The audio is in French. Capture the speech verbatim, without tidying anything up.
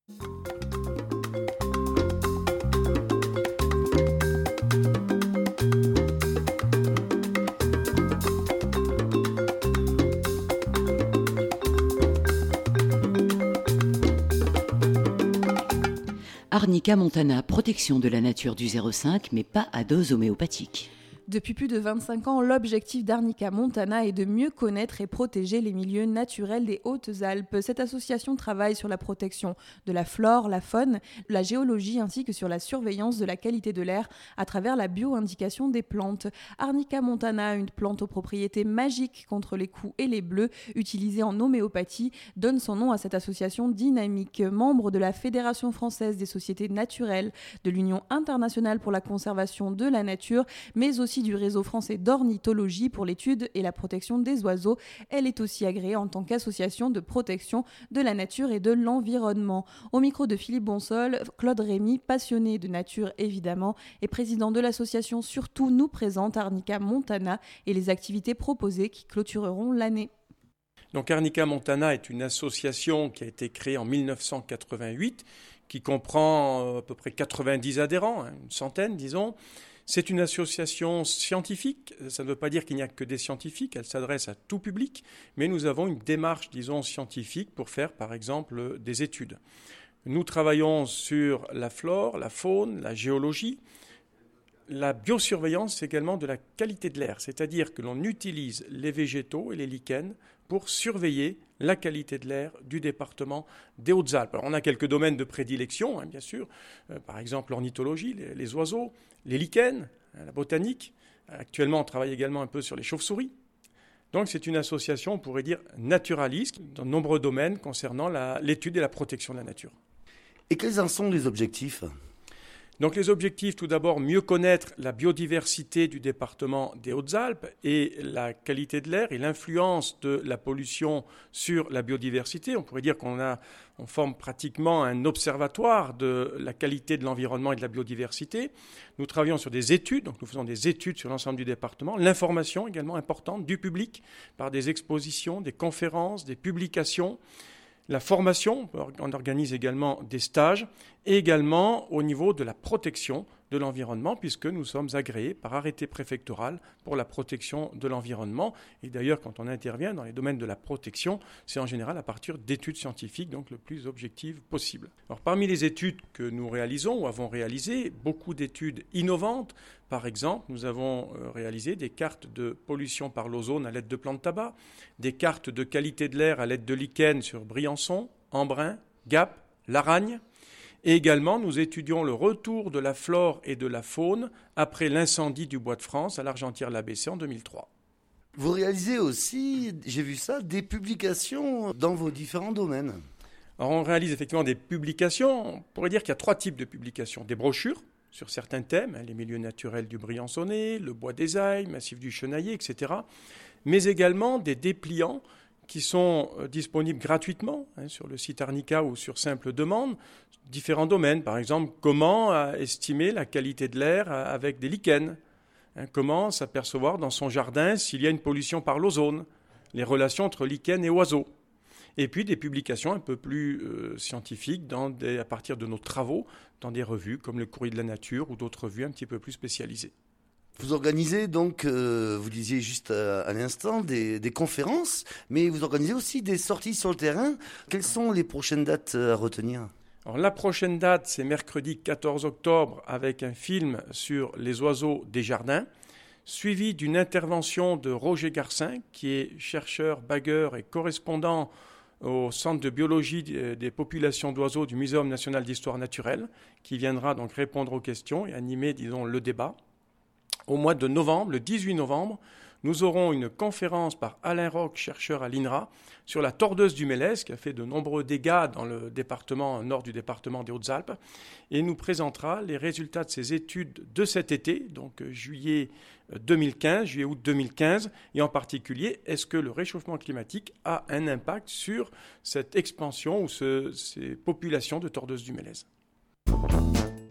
Arnica montana, protection de la nature du zéro cinq, mais pas à dose homéopathique. Depuis plus de vingt-cinq ans, l'objectif d'Arnica Montana est de mieux connaître et protéger les milieux naturels des Hautes-Alpes. Cette association travaille sur la protection de la flore, la faune, la géologie ainsi que sur la surveillance de la qualité de l'air à travers la bio-indication des plantes. Arnica Montana, une plante aux propriétés magiques contre les coups et les bleus, utilisée en homéopathie, donne son nom à cette association dynamique. Membre de la Fédération française des sociétés naturelles, de l'Union internationale pour la conservation de la nature, mais aussi du réseau français d'ornithologie pour l'étude et la protection des oiseaux. Elle est aussi agréée en tant qu'association de protection de la nature et de l'environnement. Au micro de Philippe Bonsol, Claude Rémy, passionné de nature évidemment, et président de l'association Surtout, nous présente Arnica Montana et les activités proposées qui clôtureront l'année. Donc Arnica Montana est une association qui a été créée en mille neuf cent quatre-vingt-huit, qui comprend à peu près quatre-vingt-dix adhérents, une centaine disons. C'est une association scientifique, ça ne veut pas dire qu'il n'y a que des scientifiques, elle s'adresse à tout public, mais nous avons une démarche, disons, scientifique pour faire, par exemple, des études. Nous travaillons sur la flore, la faune, la géologie, la biosurveillance également de la qualité de l'air, c'est-à-dire que l'on utilise les végétaux et les lichens pour surveiller la qualité de l'air du département des Hautes-Alpes. Alors, on a quelques domaines de prédilection, hein, bien sûr, euh, par exemple l'ornithologie, les, les oiseaux, les lichens, hein, la botanique. Actuellement, on travaille également un peu sur les chauves-souris. Donc c'est une association, on pourrait dire, naturaliste dans de nombreux domaines concernant la, l'étude et la protection de la nature. Et quels en sont les objectifs ? Donc les objectifs, tout d'abord, mieux connaître la biodiversité du département des Hautes-Alpes et la qualité de l'air et l'influence de la pollution sur la biodiversité. On pourrait dire qu'on a, on forme pratiquement un observatoire de la qualité de l'environnement et de la biodiversité. Nous travaillons sur des études, donc nous faisons des études sur l'ensemble du département. L'information également importante du public par des expositions, des conférences, des publications. La formation, on organise également des stages, et également au niveau de la protection de l'environnement, puisque nous sommes agréés par arrêté préfectoral pour la protection de l'environnement. Et d'ailleurs, quand on intervient dans les domaines de la protection, c'est en général à partir d'études scientifiques, donc le plus objectives possible. Alors, parmi les études que nous réalisons ou avons réalisées, beaucoup d'études innovantes. Par exemple, nous avons réalisé des cartes de pollution par l'ozone à l'aide de plants de tabac, des cartes de qualité de l'air à l'aide de lichens sur Briançon, Embrun, Gap, Laragne. Et également, nous étudions le retour de la flore et de la faune après l'incendie du Bois de France à l'Argentière-l'A B C en deux mille trois. Vous réalisez aussi, j'ai vu ça, des publications dans vos différents domaines. Alors, on réalise effectivement des publications. On pourrait dire qu'il y a trois types de publications. Des brochures sur certains thèmes, les milieux naturels du Briançonnais, le bois des Ailles, massif du Chenaillé, et cetera. Mais également des dépliants qui sont disponibles gratuitement hein, sur le site Arnica ou sur simple demande, différents domaines. Par exemple, comment estimer la qualité de l'air avec des lichens, hein, comment s'apercevoir dans son jardin s'il y a une pollution par l'ozone, les relations entre lichens et oiseaux. Et puis des publications un peu plus euh, scientifiques dans des, à partir de nos travaux dans des revues comme le Courrier de la Nature ou d'autres revues un petit peu plus spécialisées. Vous organisez donc, euh, vous disiez juste à, à l'instant, des, des conférences, mais vous organisez aussi des sorties sur le terrain. Quelles sont les prochaines dates à retenir ? Alors, la prochaine date, c'est mercredi quatorze octobre avec un film sur les oiseaux des jardins, suivi d'une intervention de Roger Garcin, qui est chercheur, bagueur et correspondant au Centre de biologie des populations d'oiseaux du Muséum national d'histoire naturelle, qui viendra donc répondre aux questions et animer, disons, le débat. Au mois de novembre, le dix-huit novembre, nous aurons une conférence par Alain Roch, chercheur à l'I N R A, sur la tordeuse du Mélèze, qui a fait de nombreux dégâts dans le département nord du département des Hautes-Alpes, et nous présentera les résultats de ses études de cet été, donc juillet deux mille quinze, juillet-août deux mille quinze, et en particulier, est-ce que le réchauffement climatique a un impact sur cette expansion ou ce, ces populations de tordeuses du Mélèze.